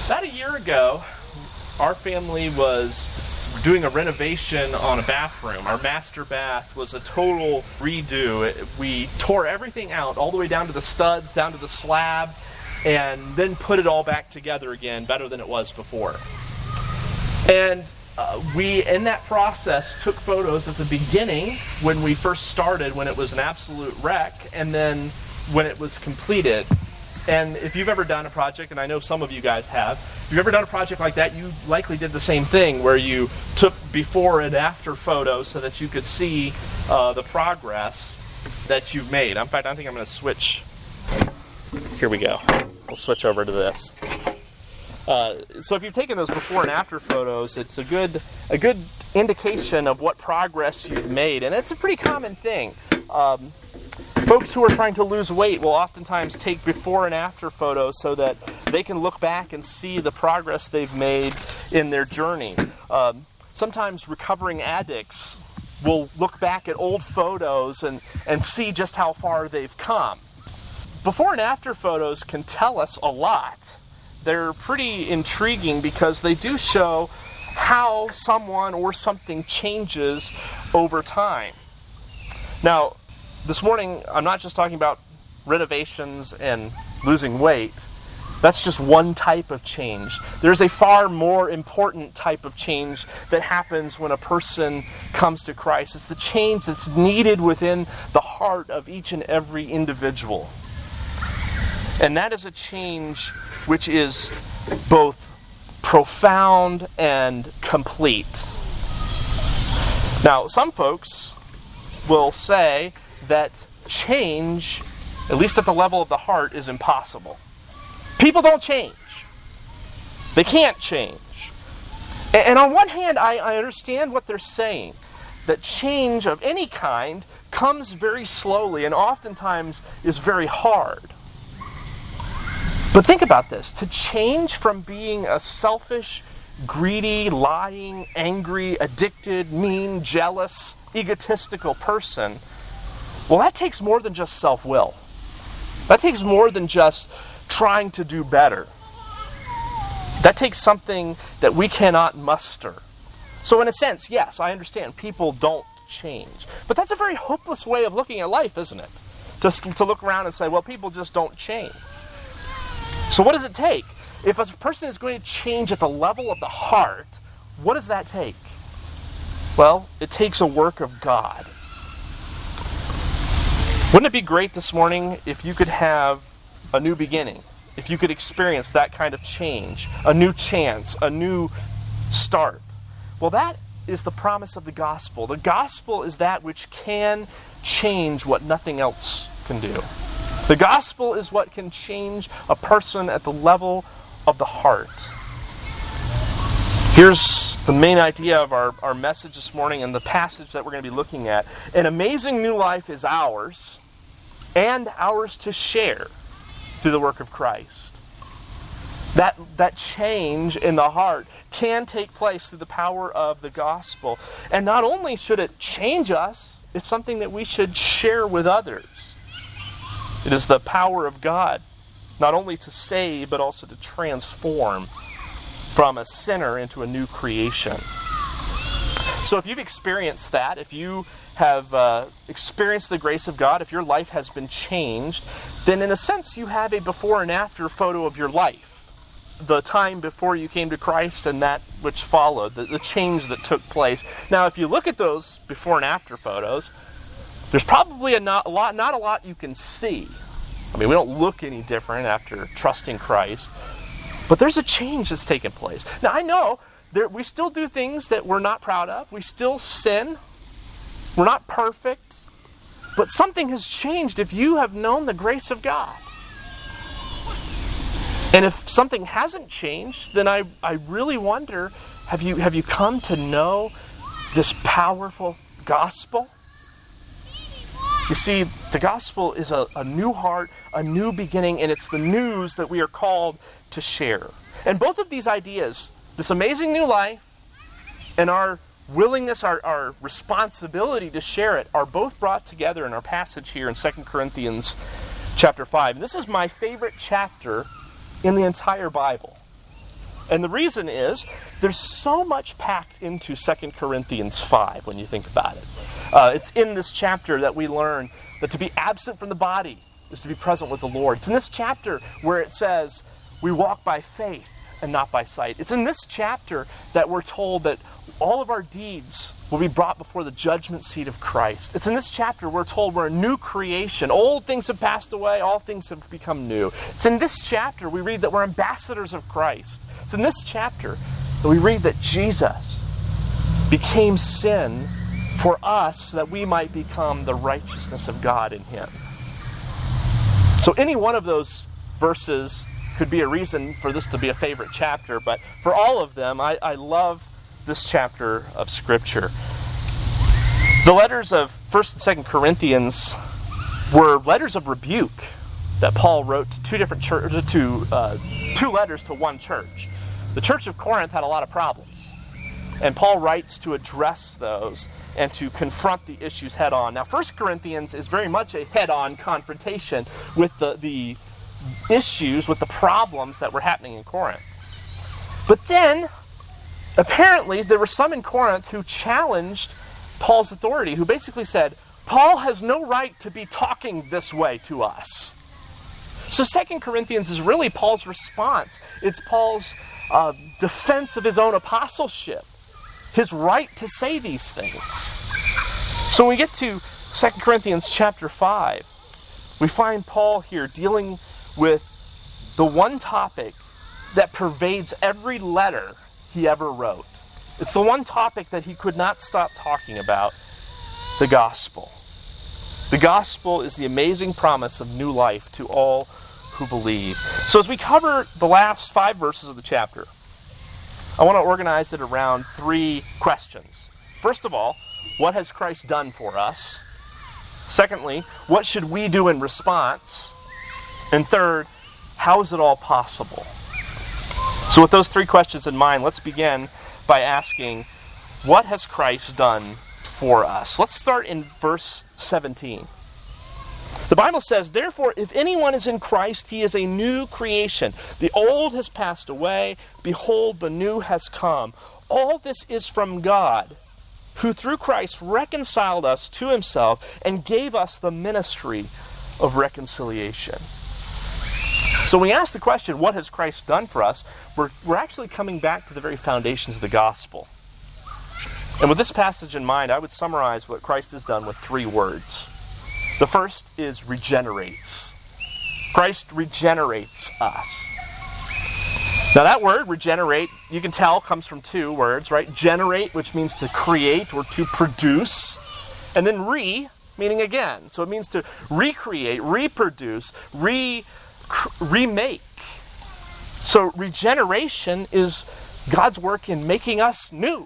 About a year ago, our family was doing a renovation on a bathroom. Our master bath was a total redo. We tore everything out, all the way down to the studs, down to the slab, and then put it all back together again, better than it was before. And we, in that process, took photos at the beginning when we first started, when it was an absolute wreck, and then when it was completed. And if you've ever done a project, and I know some of you guys have, if you've ever done a project like that, you likely did the same thing, where you took before and after photos so that you could see the progress that you've made. In fact, I think I'm going to switch. Here we go. We'll switch over to this. So if you've taken those before and after photos, it's a good indication of what progress you've made, and it's a pretty common thing. Folks who are trying to lose weight will oftentimes take before and after photos so that they can look back and see the progress they've made in their journey. Sometimes recovering addicts will look back at old photos and see just how far they've come. Before and after photos can tell us a lot. They're pretty intriguing because they do show how someone or something changes over time. Now, this morning, I'm not just talking about renovations and losing weight. That's just one type of change. There's a far more important type of change that happens when a person comes to Christ. It's the change that's needed within the heart of each and every individual. And that is a change which is both profound and complete. Now, some folks will say that change, at least at the level of the heart, is impossible. People don't change. They can't change. And on one hand, I understand what they're saying, that change of any kind comes very slowly and oftentimes is very hard. But think about this. To change from being a selfish, greedy, lying, angry, addicted, mean, jealous, egotistical person, well, that takes more than just self-will. That takes more than just trying to do better. That takes something that we cannot muster. So in a sense, yes, I understand people don't change. But that's a very hopeless way of looking at life, isn't it? Just to look around and say, well, people just don't change. So what does it take? If a person is going to change at the level of the heart, what does that take? Well, it takes a work of God. Wouldn't it be great this morning if you could have a new beginning? If you could experience that kind of change, a new chance, a new start? Well, that is the promise of the gospel. The gospel is that which can change what nothing else can do. The gospel is what can change a person at the level of the heart. Here's the main idea of our message this morning and the passage that we're going to be looking at. An amazing new life is ours, and ours to share through the work of Christ. That change in the heart can take place through the power of the gospel. And not only should it change us, it's something that we should share with others. It is the power of God, not only to save, but also to transform from a sinner into a new creation. So if you've experienced that, if you have experienced the grace of God, if your life has been changed, then in a sense you have a before and after photo of your life. The time before you came to Christ and that which followed, the change that took place. Now if you look at those before and after photos, there's probably not a lot you can see. I mean, we don't look any different after trusting Christ. But there's a change that's taken place. Now, I know we still do things that we're not proud of. We still sin. We're not perfect. But something has changed if you have known the grace of God. And if something hasn't changed, then I really wonder, have you come to know this powerful gospel? You see, the gospel is a new heart, a new beginning, and it's the news that we are called to share. And both of these ideas, this amazing new life and our willingness, our responsibility to share it, are both brought together in our passage here in 2 Corinthians chapter 5. And this is my favorite chapter in the entire Bible. And the reason is, there's so much packed into 2 Corinthians 5 when you think about it. It's in this chapter that we learn that to be absent from the body is to be present with the Lord. It's in this chapter where it says we walk by faith and not by sight. It's in this chapter that we're told that all of our deeds will be brought before the judgment seat of Christ. It's in this chapter we're told we're a new creation. Old things have passed away, all things have become new. It's in this chapter we read that we're ambassadors of Christ. It's in this chapter that we read that Jesus became sin for us so that we might become the righteousness of God in Him. So any one of those verses could be a reason for this to be a favorite chapter, but for all of them, I love this chapter of Scripture. The letters of 1st and 2nd Corinthians were letters of rebuke that Paul wrote to two letters to one church. The church of Corinth had a lot of problems, and Paul writes to address those and to confront the issues head on. Now, 1 Corinthians is very much a head-on confrontation with the issues, with the problems that were happening in Corinth. But then, apparently, there were some in Corinth who challenged Paul's authority, who basically said, Paul has no right to be talking this way to us. So 2 Corinthians is really Paul's response. It's Paul's defense of his own apostleship, his right to say these things. So when we get to 2 Corinthians chapter 5, we find Paul here dealing with the one topic that pervades every letter he ever wrote. It's the one topic that he could not stop talking about, the gospel. The gospel is the amazing promise of new life to all who believe. So as we cover the last 5 verses of the chapter, I want to organize it around 3 questions. First of all, what has Christ done for us? Secondly, what should we do in response? And third, how is it all possible? So with those 3 questions in mind, let's begin by asking, what has Christ done for us? Let's start in verse 17. The Bible says, therefore, if anyone is in Christ, he is a new creation. The old has passed away. Behold, the new has come. All this is from God, who through Christ reconciled us to himself and gave us the ministry of reconciliation. So when we ask the question, what has Christ done for us, we're actually coming back to the very foundations of the gospel. And with this passage in mind, I would summarize what Christ has done with 3 words. The first is regenerates. Christ regenerates us. Now that word, regenerate, you can tell comes from 2 words, right? Generate, which means to create or to produce, and then meaning again. So it means to recreate, reproduce, remake. So regeneration is God's work in making us new.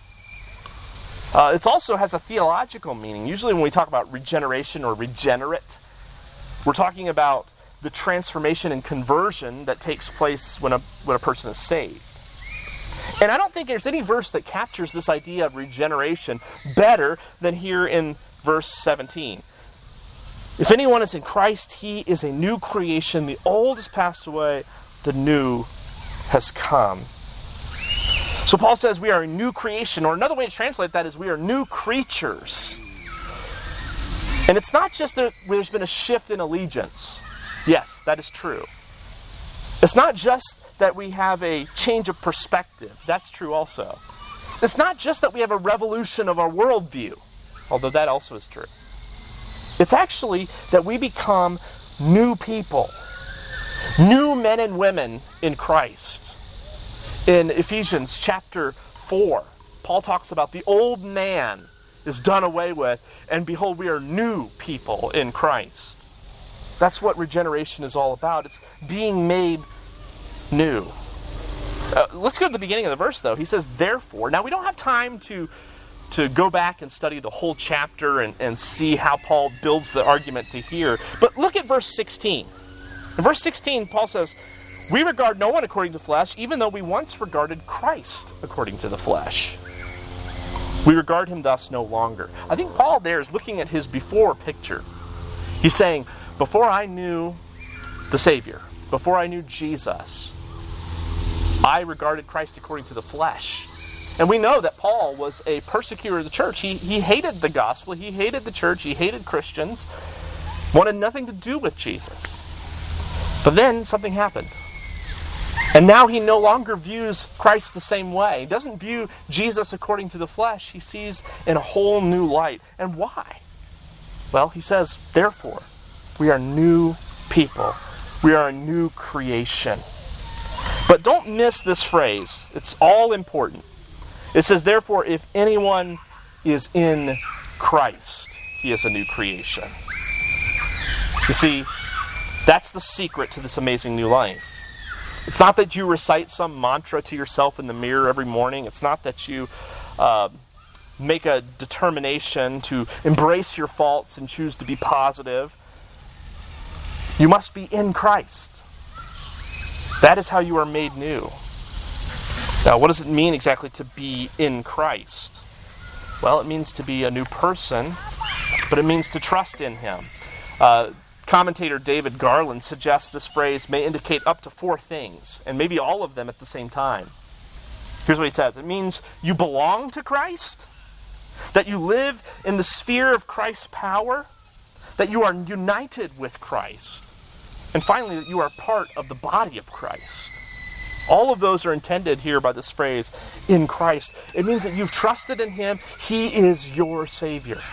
It also has a theological meaning. Usually when we talk about regeneration or regenerate, we're talking about the transformation and conversion that takes place when a person is saved. And I don't think there's any verse that captures this idea of regeneration better than here in verse 17. If anyone is in Christ, he is a new creation. The old has passed away, the new has come. So Paul says we are a new creation, or another way to translate that is we are new creatures. And it's not just that there's been a shift in allegiance. Yes, that is true. It's not just that we have a change of perspective. That's true also. It's not just that we have a revolution of our worldview, although that also is true. It's actually that we become new people, new men and women in Christ. In Ephesians chapter 4, Paul talks about the old man is done away with, and behold, we are new people in Christ. That's what regeneration is all about. It's being made new. Let's go to the beginning of the verse, though. He says, therefore. Now, we don't have time to go back and study the whole chapter and see how Paul builds the argument to here. But look at verse 16. In verse 16, Paul says, we regard no one according to the flesh, even though we once regarded Christ according to the flesh. We regard him thus no longer. I think Paul there is looking at his before picture. He's saying, before I knew the Savior, before I knew Jesus, I regarded Christ according to the flesh. And we know that Paul was a persecutor of the church. He hated the gospel. He hated the church. He hated Christians. Wanted nothing to do with Jesus. But then something happened. And now he no longer views Christ the same way. He doesn't view Jesus according to the flesh. He sees in a whole new light. And why? Well, he says, therefore, we are new people. We are a new creation. But don't miss this phrase. It's all important. It says, therefore, if anyone is in Christ, he is a new creation. You see, that's the secret to this amazing new life. It's not that you recite some mantra to yourself in the mirror every morning. It's not that you make a determination to embrace your faults and choose to be positive. You must be in Christ. That is how you are made new. Now, what does it mean exactly to be in Christ? Well, it means to be a new person, but it means to trust in Him. Commentator David Garland suggests this phrase may indicate up to 4 things, and maybe all of them at the same time. Here's what he says. It means you belong to Christ, that you live in the sphere of Christ's power, that you are united with Christ, and finally, that you are part of the body of Christ. All of those are intended here by this phrase, in Christ. It means that you've trusted in Him. He is your Savior.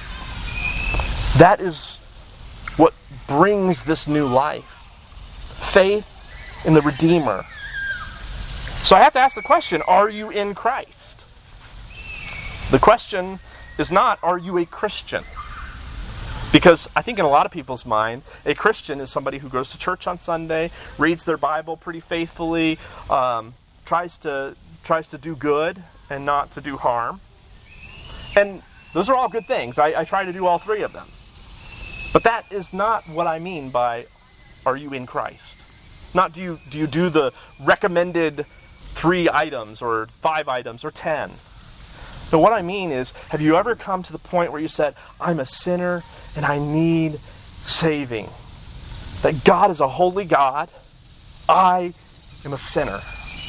That is what brings this new life. Faith in the Redeemer. So I have to ask the question, are you in Christ? The question is not, are you a Christian? Because I think in a lot of people's mind, a Christian is somebody who goes to church on Sunday, reads their Bible pretty faithfully, tries to do good and not to do harm. And those are all good things. I try to do all 3 of them. But that is not what I mean by, are you in Christ? Not do you do the recommended 3 items or 5 items or 10. No, what I mean is, have you ever come to the point where you said, I'm a sinner and I need saving? That God is a holy God. I am a sinner.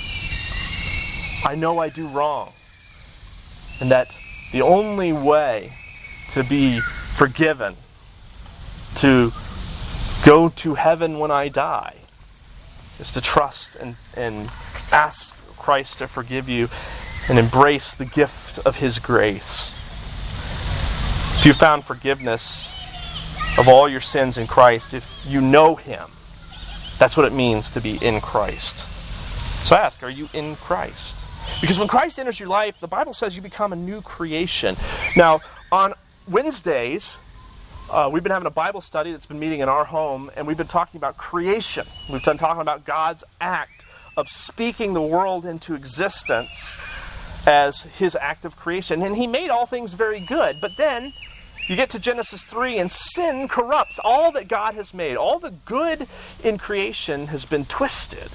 I know I do wrong. And that the only way to be forgiven, to go to heaven when I die, is to trust and ask Christ to forgive you and embrace the gift of His grace. If you found forgiveness of all your sins in Christ, if you know Him, that's what it means to be in Christ. So I ask, are you in Christ? Because when Christ enters your life, the Bible says you become a new creation. Now, on Wednesdays, we've been having a Bible study that's been meeting in our home, and we've been talking about creation. We've been talking about God's act of speaking the world into existence as His act of creation. And He made all things very good. But then you get to Genesis 3, and sin corrupts all that God has made. All the good in creation has been twisted.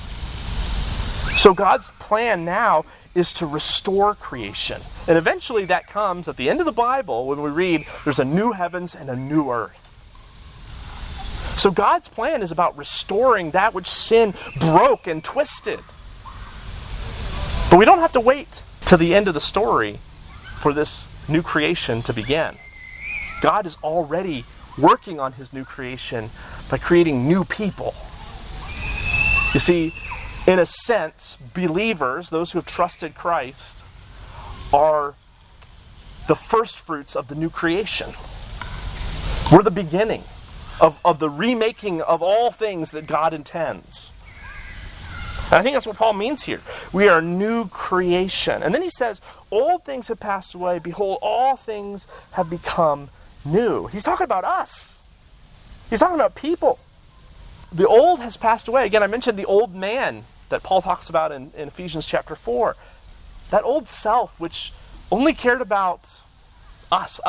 So God's plan now is to restore creation. And eventually that comes at the end of the Bible when we read there's a new heavens and a new earth. So God's plan is about restoring that which sin broke and twisted. But we don't have to wait to the end of the story for this new creation to begin. God is already working on His new creation by creating new people. You see, in a sense, believers, those who have trusted Christ, are the first fruits of the new creation. We're the beginning of the remaking of all things that God intends. And I think that's what Paul means here. We are new creation. And then he says, old things have passed away. Behold, all things have become new. He's talking about us. He's talking about people. The old has passed away. Again, I mentioned the old man that Paul talks about in Ephesians chapter 4. That old self which only cared about us.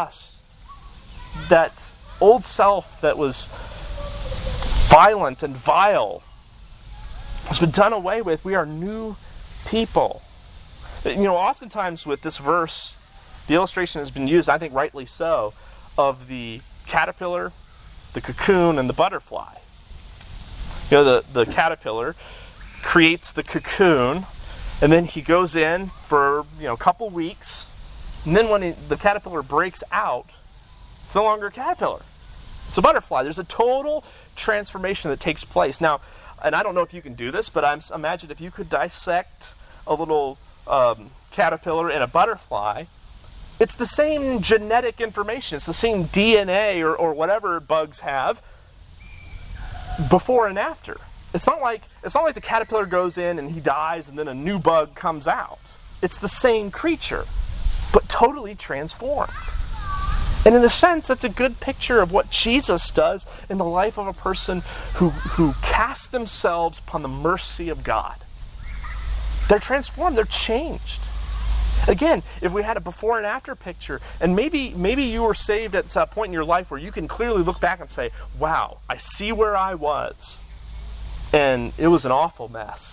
That old self that was violent and vile has been done away with. We are new people. You know, oftentimes with this verse, the illustration has been used, I think rightly so, of the caterpillar, the cocoon, and the butterfly. You know, the caterpillar creates the cocoon, and then he goes in for a couple weeks, and then when the caterpillar breaks out, it's no longer a caterpillar. It's a butterfly. There's a total transformation that takes place. Now, and I don't know if you can do this, but imagine if you could dissect a little caterpillar and a butterfly. It's the same genetic information. It's the same DNA or whatever bugs have before and after. It's not like the caterpillar goes in and he dies and then a new bug comes out. It's the same creature, but totally transformed. And in a sense, that's a good picture of what Jesus does in the life of a person who casts themselves upon the mercy of God. They're transformed, they're changed. Again, if we had a before and after picture, and maybe you were saved at a point in your life where you can clearly look back and say, wow, I see where I was, and it was an awful mess.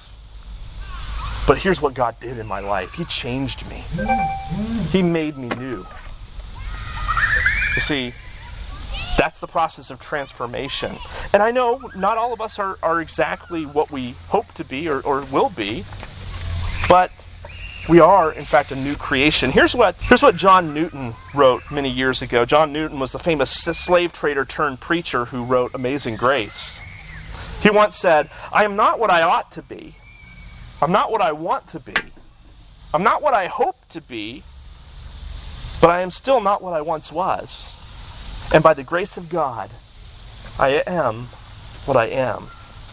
But here's what God did in my life. He changed me. He made me new. You see, that's the process of transformation. And I know not all of us are exactly what we hope to be or will be, but we are, in fact, a new creation. Here's what John Newton wrote many years ago. John Newton was the famous slave trader turned preacher who wrote Amazing Grace. He once said, "I am not what I ought to be. I'm not what I want to be. I'm not what I hope to be, but I am still not what I once was. And by the grace of God, I am what I am."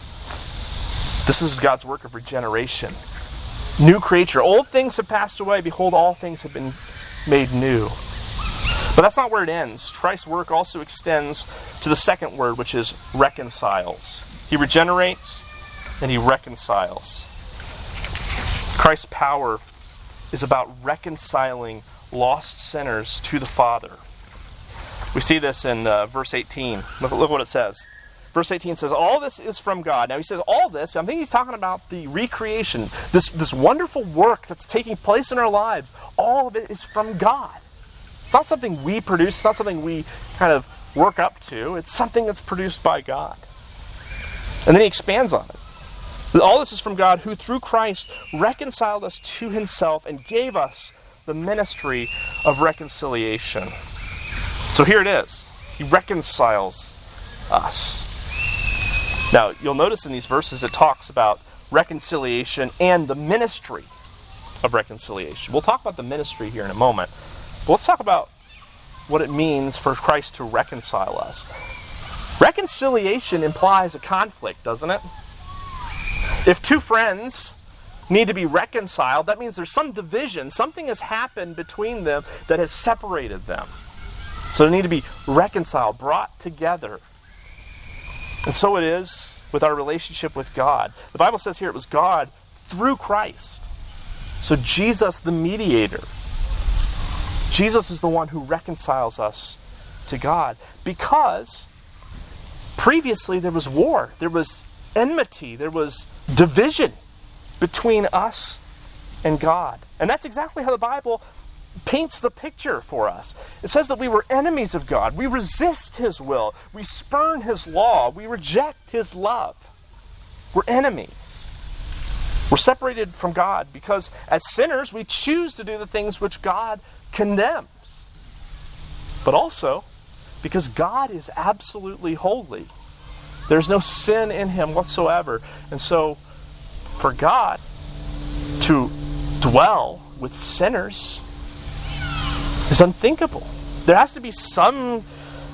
This is God's work of regeneration. New creature. Old things have passed away. Behold, all things have been made new. But that's not where it ends. Christ's work also extends to the second word, which is reconciles. He regenerates and he reconciles. Christ's power is about reconciling lost sinners to the Father. We see this in verse 18. Look what it says. Verse 18 says, all this is from God. Now he says all this, I think he's talking about the recreation, this wonderful work that's taking place in our lives. All of it is from God. It's not something we produce, it's not something we kind of work up to. It's something that's produced by God. And then he expands on it. All this is from God, who through Christ reconciled us to himself and gave us the ministry of reconciliation. So here it is. He reconciles us. Now, you'll notice in these verses it talks about reconciliation and the ministry of reconciliation. We'll talk about the ministry here in a moment. But let's talk about what it means for Christ to reconcile us. Reconciliation implies a conflict, doesn't it? If two friends need to be reconciled, that means there's some division. Something has happened between them that has separated them. So they need to be reconciled, brought together. And so it is with our relationship with God. The Bible says here it was God through Christ. So Jesus, the mediator. Jesus is the one who reconciles us to God. Because previously there was war, there was enmity, there was division between us and God. And that's exactly how the Bible paints the picture for us. It says that we were enemies of God. We resist his will. We spurn his law. We reject his love. We're enemies. We're separated from God because as sinners we choose to do the things which God condemns. But also because God is absolutely holy. There's no sin in him whatsoever. And so for God to dwell with sinners is unthinkable. There has to be some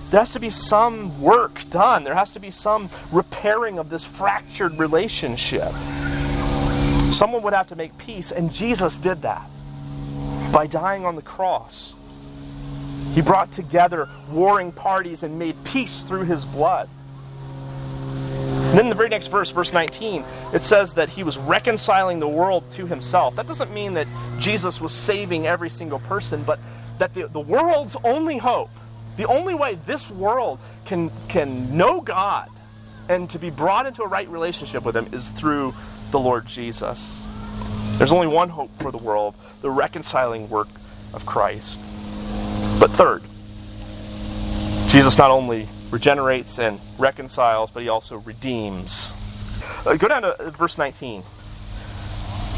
work done. There has to be some repairing of this fractured relationship. Someone would have to make peace, and Jesus did that by dying on the cross. He brought together warring parties and made peace through his blood. And then in the very next verse, verse 19, it says that he was reconciling the world to himself. That doesn't mean that Jesus was saving every single person, but that the world's only hope, the only way this world can know God and to be brought into a right relationship with him is through the Lord Jesus. There's only one hope for the world, the reconciling work of Christ. But third, Jesus not only regenerates and reconciles, but he also redeems. Go down to verse 19.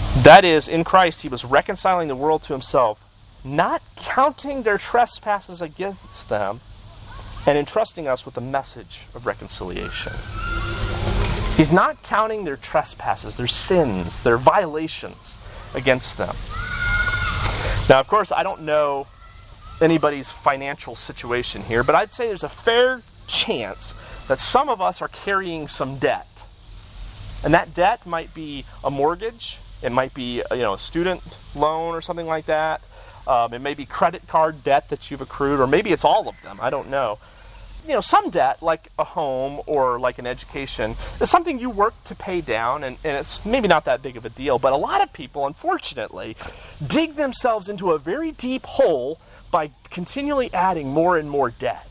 That is, in Christ, he was reconciling the world to himself, not counting their trespasses against them, and entrusting us with the message of reconciliation. He's not counting their trespasses, their sins, their violations against them. Now, of course, I don't know anybody's financial situation here, but I'd say there's a fair chance that some of us are carrying some debt. And that debt might be a mortgage, it might be a student loan or something like that. It may be credit card debt that you've accrued, or maybe it's all of them, I don't know. Some debt, like a home or like an education, is something you work to pay down, and it's maybe not that big of a deal. But a lot of people, unfortunately, dig themselves into a very deep hole by continually adding more and more debt.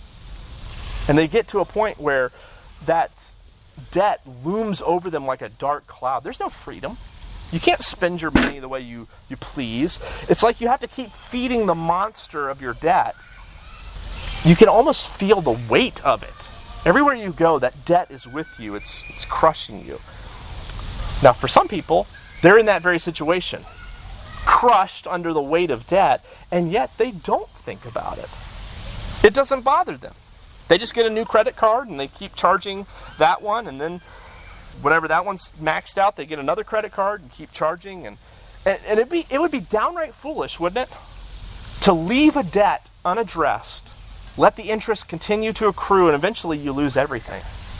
And they get to a point where that debt looms over them like a dark cloud. There's no freedom. You can't spend your money the way you please. It's like you have to keep feeding the monster of your debt. You can almost feel the weight of it. Everywhere you go, that debt is with you. It's crushing you. Now, for some people, they're in that very situation, crushed under the weight of debt, and yet they don't think about it. It doesn't bother them. They just get a new credit card, and they keep charging that one, and then whenever that one's maxed out, they get another credit card and keep charging. And it would be downright foolish, wouldn't it, to leave a debt unaddressed, let the interest continue to accrue, and eventually you lose everything.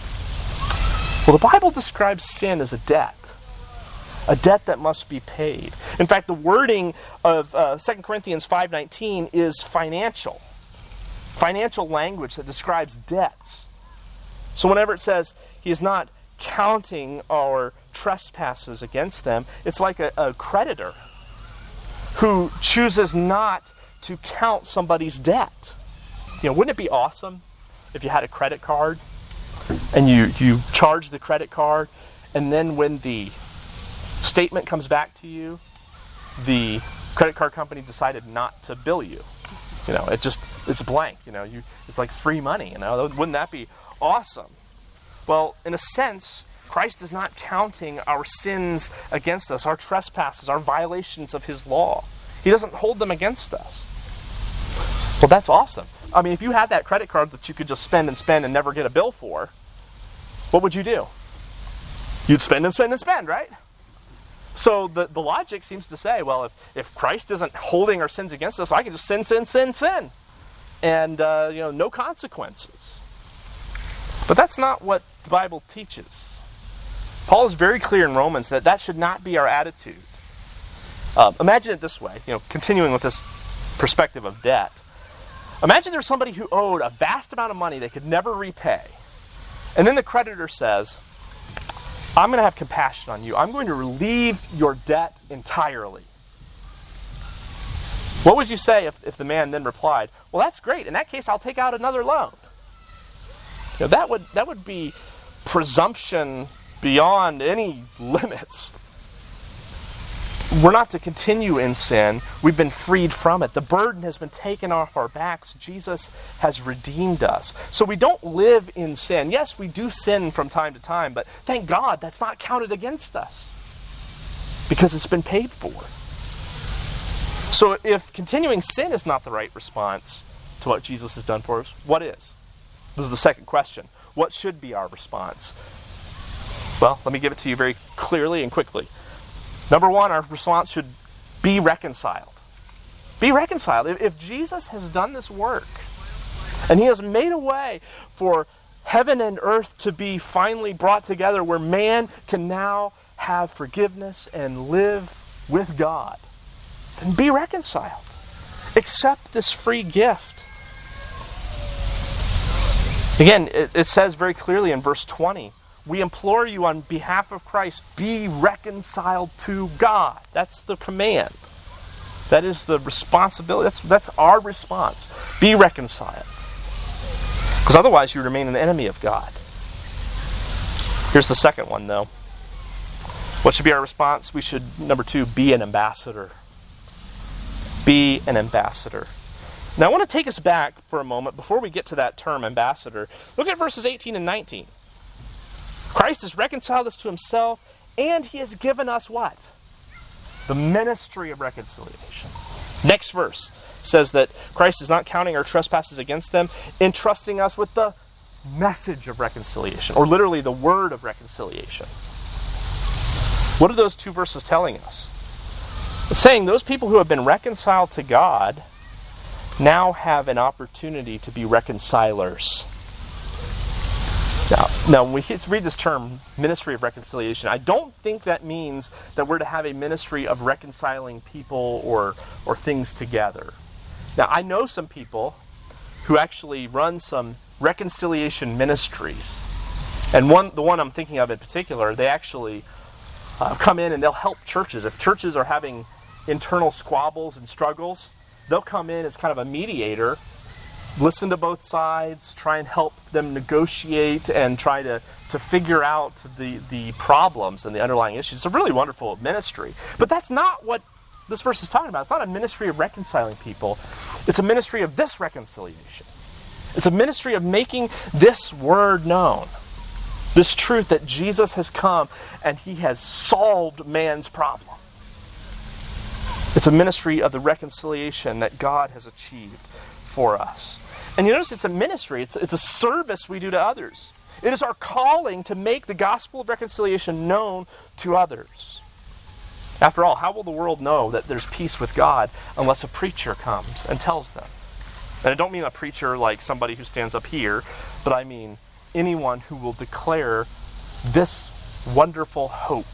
Well, the Bible describes sin as a debt that must be paid. In fact, the wording of 2 Corinthians 5:19 is financial language that describes debts. So whenever it says he is not counting our trespasses against them, it's like a creditor who chooses not to count somebody's debt. Wouldn't it be awesome if you had a credit card and you charge the credit card, and then when the statement comes back to you, the credit card company decided not to bill you? It's blank. It's like free money. Wouldn't that be awesome? Well, in a sense, Christ is not counting our sins against us, our trespasses, our violations of his law. He doesn't hold them against us. Well, that's awesome. I mean, if you had that credit card that you could just spend and never get a bill for, what would you do? You'd spend and spend and spend, right? So the logic seems to say, well, if Christ isn't holding our sins against us, I can just sin. And, no consequences. But that's not what the Bible teaches. Paul is very clear in Romans that should not be our attitude. Imagine it this way, continuing with this perspective of debt. Imagine there's somebody who owed a vast amount of money they could never repay. And then the creditor says, I'm going to have compassion on you. I'm going to relieve your debt entirely. What would you say if the man then replied, well, that's great. In that case, I'll take out another loan. That would be presumption beyond any limits. We're not to continue in sin. We've been freed from it. The burden has been taken off our backs. Jesus has redeemed us. So we don't live in sin. Yes, we do sin from time to time, but thank God that's not counted against us because it's been paid for. So if continuing sin is not the right response to what Jesus has done for us, what is? This is the second question. What should be our response? Well, let me give it to you very clearly and quickly. Number one, our response should be reconciled. Be reconciled. If Jesus has done this work, and he has made a way for heaven and earth to be finally brought together where man can now have forgiveness and live with God, then be reconciled. Accept this free gift. Again, it says very clearly in verse 20, we implore you on behalf of Christ, be reconciled to God. That's the command. That is the responsibility. That's our response. Be reconciled. Because otherwise you remain an enemy of God. Here's the second one, though. What should be our response? We should, number two, be an ambassador. Be an ambassador. Now I want to take us back for a moment before we get to that term ambassador. Look at verses 18 and 19. Christ has reconciled us to himself, and he has given us what? The ministry of reconciliation. Next verse says that Christ is not counting our trespasses against them, entrusting us with the message of reconciliation, or literally the word of reconciliation. What are those two verses telling us? It's saying those people who have been reconciled to God now have an opportunity to be reconcilers. Now, when we read this term, ministry of reconciliation, I don't think that means that we're to have a ministry of reconciling people or things together. Now, I know some people who actually run some reconciliation ministries. And the one I'm thinking of in particular, they actually come in and they'll help churches. If churches are having internal squabbles and struggles, they'll come in as kind of a mediator, listen to both sides, try and help them negotiate and try to figure out the problems and the underlying issues. It's a really wonderful ministry. But that's not what this verse is talking about. It's not a ministry of reconciling people. It's a ministry of this reconciliation. It's a ministry of making this word known. This truth that Jesus has come and he has solved man's problem. It's a ministry of the reconciliation that God has achieved for us. And you notice it's a ministry. It's a service we do to others. It is our calling to make the gospel of reconciliation known to others. After all, how will the world know that there's peace with God unless a preacher comes and tells them? And I don't mean a preacher like somebody who stands up here, but I mean anyone who will declare this wonderful hope.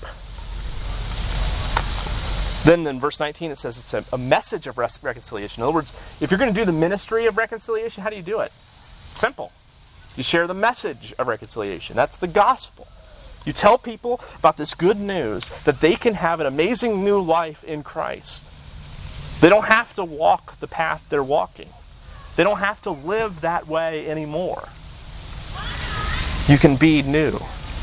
Then in verse 19 it says it's a message of reconciliation. In other words, if you're going to do the ministry of reconciliation, how do you do it? Simple. You share the message of reconciliation. That's the gospel. You tell people about this good news that they can have an amazing new life in Christ. They don't have to walk the path they're walking. They don't have to live that way anymore. You can be new.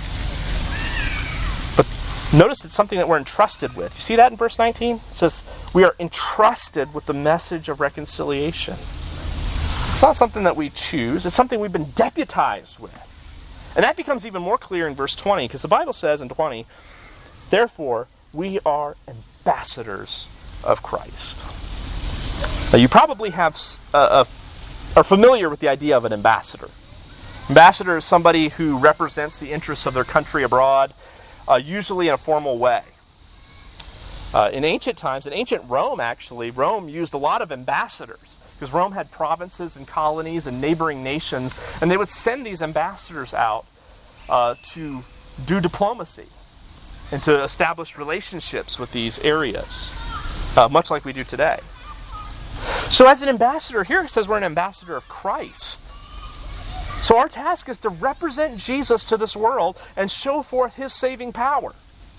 But notice it's something that we're entrusted with. You see that in verse 19? It says, we are entrusted with the message of reconciliation. It's not something that we choose. It's something we've been deputized with. And that becomes even more clear in verse 20, because the Bible says in 20, therefore, we are ambassadors of Christ. Now, you probably are familiar with the idea of an ambassador. Ambassador is somebody who represents the interests of their country abroad, usually in a formal way. In ancient times, in ancient Rome actually, Rome used a lot of ambassadors, because Rome had provinces and colonies and neighboring nations, and they would send these ambassadors out to do diplomacy and to establish relationships with these areas, much like we do today. So as an ambassador, here it says we're an ambassador of Christ. So our task is to represent Jesus to this world and show forth his saving power.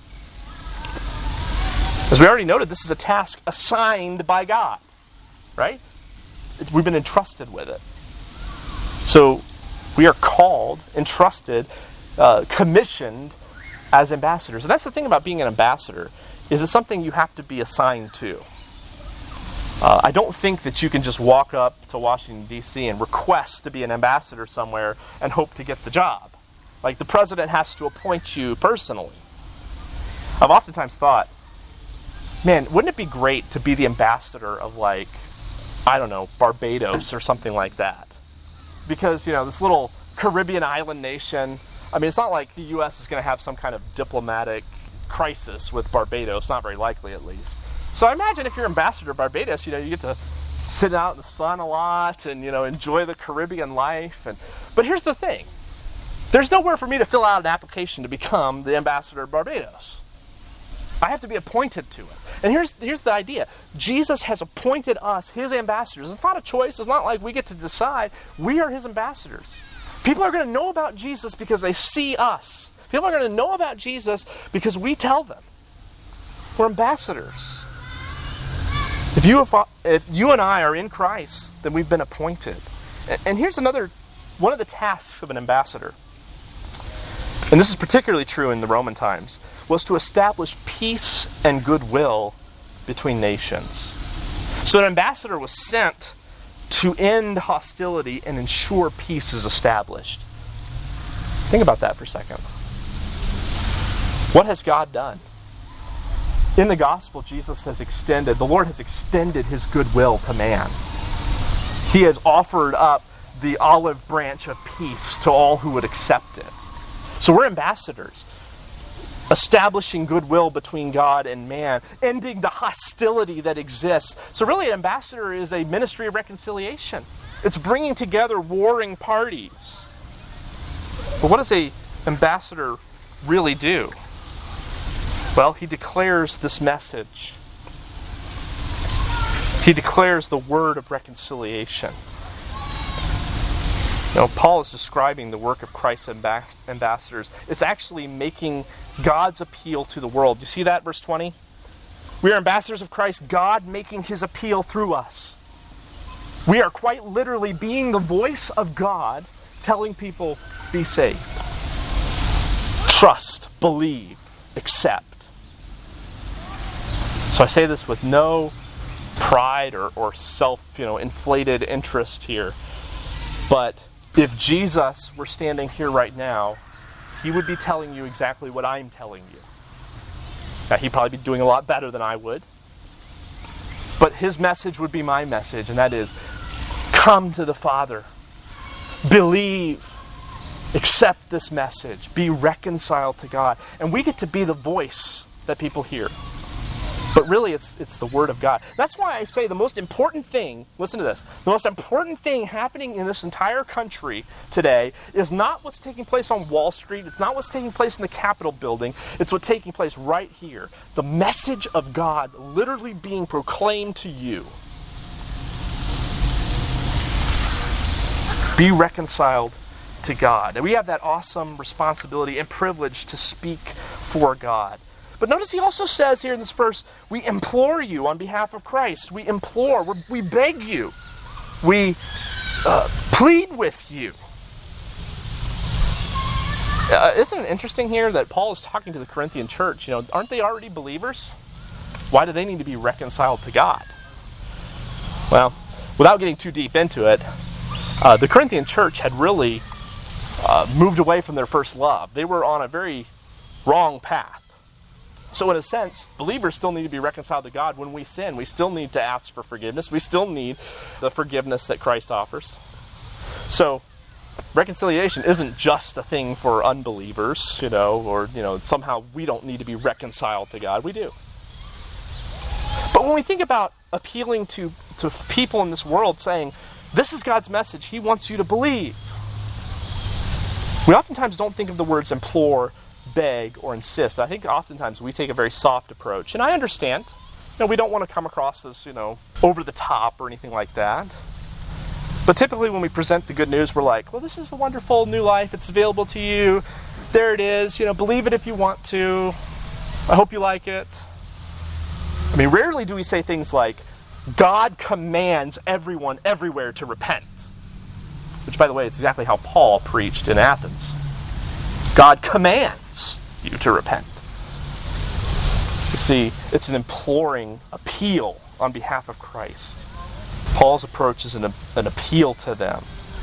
As we already noted, this is a task assigned by God, right? We've been entrusted with it. So we are called, entrusted, commissioned as ambassadors. And that's the thing about being an ambassador, is it's something you have to be assigned to. I don't think that you can just walk up to Washington, D.C. and request to be an ambassador somewhere and hope to get the job. Like, the president has to appoint you personally. I've oftentimes thought, man, wouldn't it be great to be the ambassador of, like, I don't know, Barbados or something like that? Because, you know, this little Caribbean island nation, I mean, it's not like the U.S. is going to have some kind of diplomatic crisis with Barbados, not very likely at least. So I imagine if you're ambassador of Barbados, you know, you get to sit out in the sun a lot and, you know, enjoy the Caribbean life. But here's the thing. There's nowhere for me to fill out an application to become the ambassador of Barbados. I have to be appointed to it. And here's the idea. Jesus has appointed us his ambassadors. It's not a choice. It's not like we get to decide. We are his ambassadors. People are going to know about Jesus because they see us. People are going to know about Jesus because we tell them. We're ambassadors. If you and I are in Christ, then we've been appointed. And here's one of the tasks of an ambassador, and this is particularly true in the Roman times, was to establish peace and goodwill between nations. So an ambassador was sent to end hostility and ensure peace is established. Think about that for a second. What has God done? In the gospel, the Lord has extended his goodwill to man. He has offered up the olive branch of peace to all who would accept it. So we're ambassadors, establishing goodwill between God and man, ending the hostility that exists. So really, an ambassador is a ministry of reconciliation. It's bringing together warring parties. But what does an ambassador really do? Well, he declares this message. He declares the word of reconciliation. Now, Paul is describing the work of Christ's ambassadors. It's actually making God's appeal to the world. You see that, verse 20? We are ambassadors of Christ, God making his appeal through us. We are quite literally being the voice of God telling people, be saved. Trust, believe, accept. So I say this with no pride or self-inflated interest here. But if Jesus were standing here right now, he would be telling you exactly what I'm telling you. Now, he'd probably be doing a lot better than I would. But his message would be my message, and that is, come to the Father. Believe. Accept this message. Be reconciled to God. And we get to be the voice that people hear. But really, it's the Word of God. That's why I say the most important thing, listen to this, the most important thing happening in this entire country today is not what's taking place on Wall Street. It's not what's taking place in the Capitol building. It's what's taking place right here. The message of God literally being proclaimed to you. Be reconciled to God. And we have that awesome responsibility and privilege to speak for God. But notice he also says here in this verse, we implore you on behalf of Christ. We implore, we beg you. We plead with you. Isn't it interesting here that Paul is talking to the Corinthian church? Aren't they already believers? Why do they need to be reconciled to God? Well, without getting too deep into it, the Corinthian church had really moved away from their first love. They were on a very wrong path. So in a sense, believers still need to be reconciled to God when we sin. We still need to ask for forgiveness. We still need the forgiveness that Christ offers. So reconciliation isn't just a thing for unbelievers, or somehow we don't need to be reconciled to God. We do. But when we think about appealing to people in this world saying, this is God's message, he wants you to believe, we oftentimes don't think of the words implore, beg, or insist. I think oftentimes we take a very soft approach. And I understand. We don't want to come across as, over the top or anything like that. But typically when we present the good news, we're like, well, this is a wonderful new life. It's available to you. There it is. Believe it if you want to. I hope you like it. Rarely do we say things like, God commands everyone everywhere to repent. Which, by the way, is exactly how Paul preached in Athens. God commands you to repent. You see, it's an imploring appeal on behalf of Christ. Paul's approach is an appeal to them.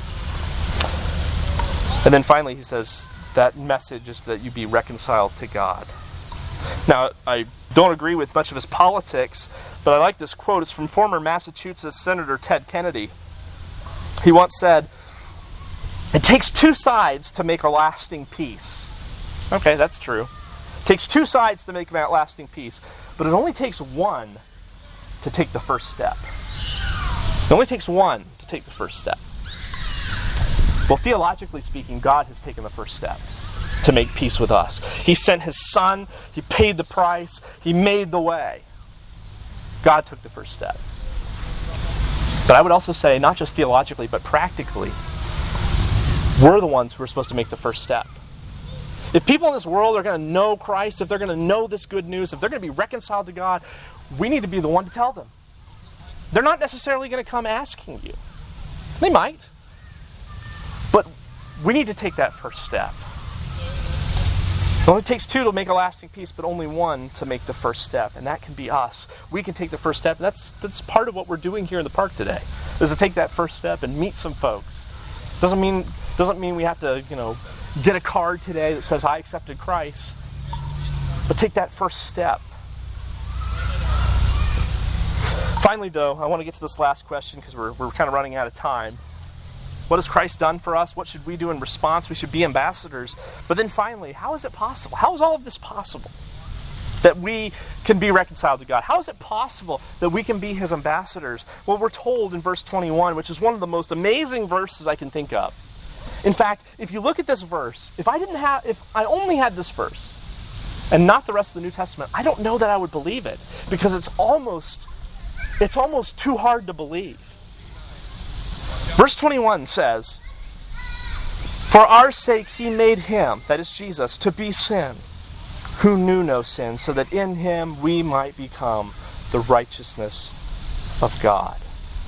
And then finally he says that message is that you be reconciled to God. Now, I don't agree with much of his politics, but I like this quote. It's from former Massachusetts Senator Ted Kennedy. He once said, it takes two sides to make a lasting peace. Okay, that's true. It takes two sides to make a lasting peace, but it only takes one to take the first step. It only takes one to take the first step. Well, theologically speaking, God has taken the first step to make peace with us. He sent his Son, he paid the price, he made the way. God took the first step. But I would also say, not just theologically, but practically, we're the ones who are supposed to make the first step. If people in this world are going to know Christ, if they're going to know this good news, if they're going to be reconciled to God, we need to be the one to tell them. They're not necessarily going to come asking you. They might. But we need to take that first step. It only takes two to make a lasting peace, but only one to make the first step, and that can be us. We can take the first step, and that's part of what we're doing here in the park today, is to take that first step and meet some folks. Doesn't mean we have to, get a card today that says I accepted Christ, but take that first step Finally, though, I want to get to this last question because we're kind of running out of time. What has Christ done for us? What should we do in response? We should be ambassadors. But then finally, how is it possible? How is all of this possible? That we can be reconciled to God. How is it possible that we can be His ambassadors? Well, we're told in verse 21, which is one of the most amazing verses I can think of. In fact, if you look at this verse, if I only had this verse and not the rest of the New Testament, I don't know that I would believe it, because it's almost too hard to believe. Verse 21 says, "For our sake He made Him," that is Jesus, "to be sin, who knew no sin, so that in Him we might become the righteousness of God."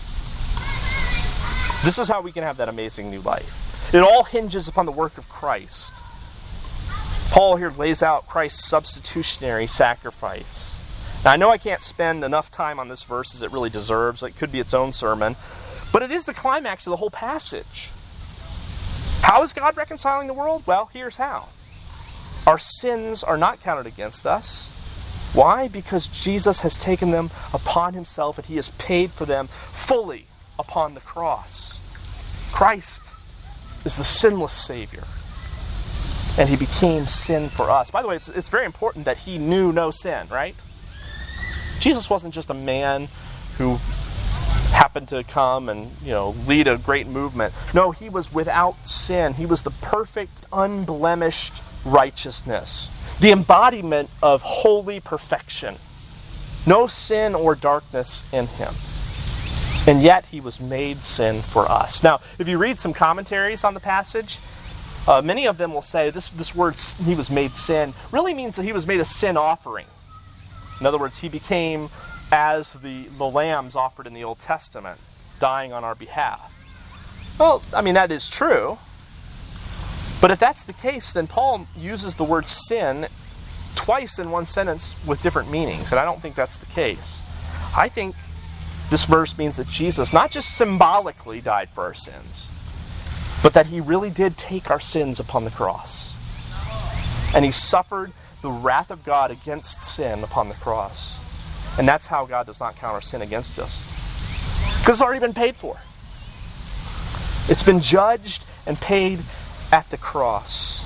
This is how we can have that amazing new life. It all hinges upon the work of Christ. Paul here lays out Christ's substitutionary sacrifice. Now, I know I can't spend enough time on this verse as it really deserves. It could be its own sermon. But it is the climax of the whole passage. How is God reconciling the world? Well, here's how. Our sins are not counted against us. Why? Because Jesus has taken them upon Himself and He has paid for them fully upon the cross. Christ is the sinless Savior. And He became sin for us. By the way, it's very important that He knew no sin, right? Jesus wasn't just a man who happened to come and, lead a great movement. No, He was without sin. He was the perfect, unblemished righteousness. The embodiment of holy perfection. No sin or darkness in Him. And yet He was made sin for us. Now, if you read some commentaries on the passage, many of them will say this word, He was made sin, really means that He was made a sin offering. In other words, He became as the lambs offered in the Old Testament, dying on our behalf. Well, that is true. But if that's the case, then Paul uses the word sin twice in one sentence with different meanings, and I don't think that's the case. I think this verse means that Jesus not just symbolically died for our sins, but that He really did take our sins upon the cross. And He suffered the wrath of God against sin upon the cross. And that's how God does not count our sin against us. Because it's already been paid for. It's been judged and paid at the cross.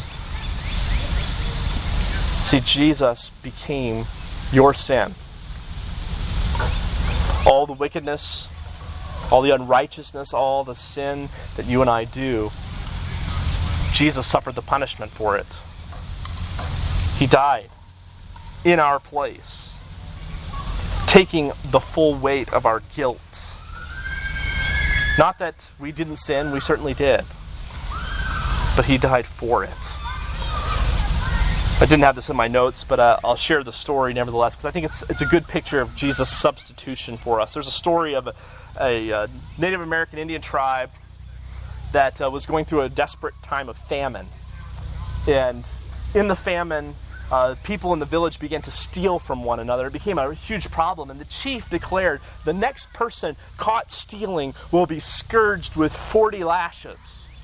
See, Jesus became your sin. All the wickedness, all the unrighteousness, all the sin that you and I do, Jesus suffered the punishment for it. He died in our place, taking the full weight of our guilt. Not that we didn't sin, we certainly did. But He died for it. I didn't have this in my notes, but I'll share the story nevertheless, because I think it's a good picture of Jesus' substitution for us. There's a story of a Native American Indian tribe that was going through a desperate time of famine. And in the famine, people in the village began to steal from one another. It became a huge problem, and the chief declared, the next person caught stealing will be scourged with 40 lashes.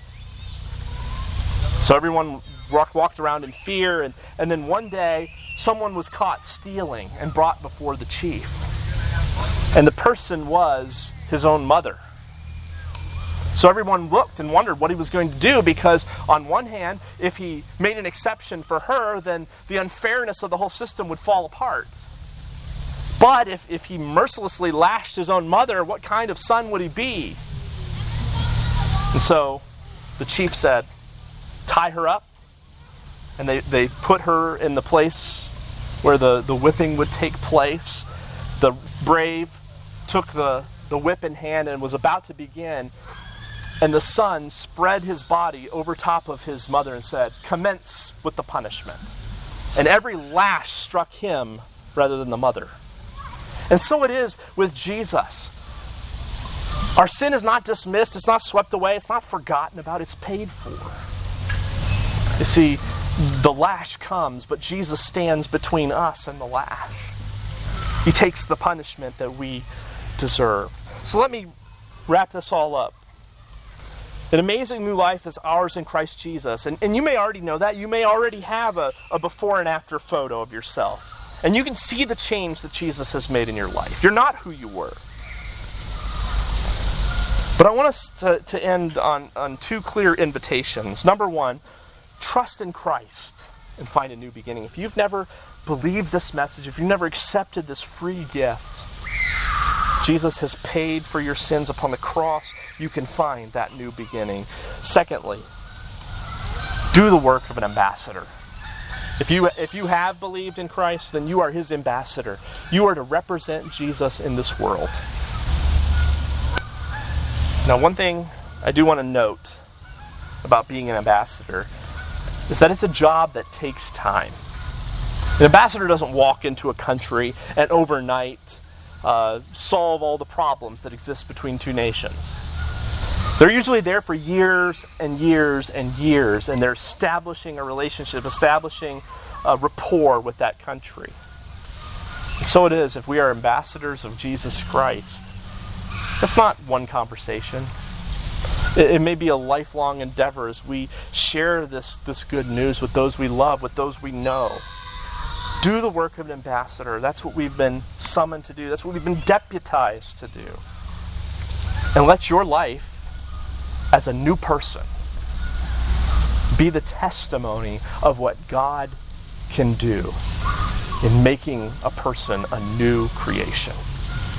So everyone walked around in fear, and then one day, someone was caught stealing and brought before the chief. And the person was his own mother. So everyone looked and wondered what he was going to do, because on one hand, if he made an exception for her, then the unfairness of the whole system would fall apart. But if he mercilessly lashed his own mother, what kind of son would he be? And so the chief said, tie her up. And they put her in the place where the whipping would take place. The brave took the whip in hand and was about to begin. And the son spread his body over top of his mother and said, commence with the punishment. And every lash struck him rather than the mother. And so it is with Jesus. Our sin is not dismissed, it's not swept away, it's not forgotten about, it's paid for. You see, the lash comes, but Jesus stands between us and the lash. He takes the punishment that we deserve. So let me wrap this all up. An amazing new life is ours in Christ Jesus. And you may already know that. You may already have a before and after photo of yourself. And you can see the change that Jesus has made in your life. You're not who you were. But I want us to end on two clear invitations. Number one, trust in Christ and find a new beginning. If you've never believed this message, if you've never accepted this free gift, Jesus has paid for your sins upon the cross. You can find that new beginning. Secondly, do the work of an ambassador. If you have believed in Christ, then you are His ambassador. You are to represent Jesus in this world. Now, one thing I do want to note about being an ambassador is that it's a job that takes time. An ambassador doesn't walk into a country and overnight solve all the problems that exist between two nations. They're usually there for years and years and years, and they're establishing a relationship, establishing a rapport with that country. And so it is, if we are ambassadors of Jesus Christ, it's not one conversation. It may be a lifelong endeavor as we share this good news with those we love, with those we know. Do the work of an ambassador. That's what we've been summoned to do. That's what we've been deputized to do. And let your life as a new person be the testimony of what God can do in making a person a new creation.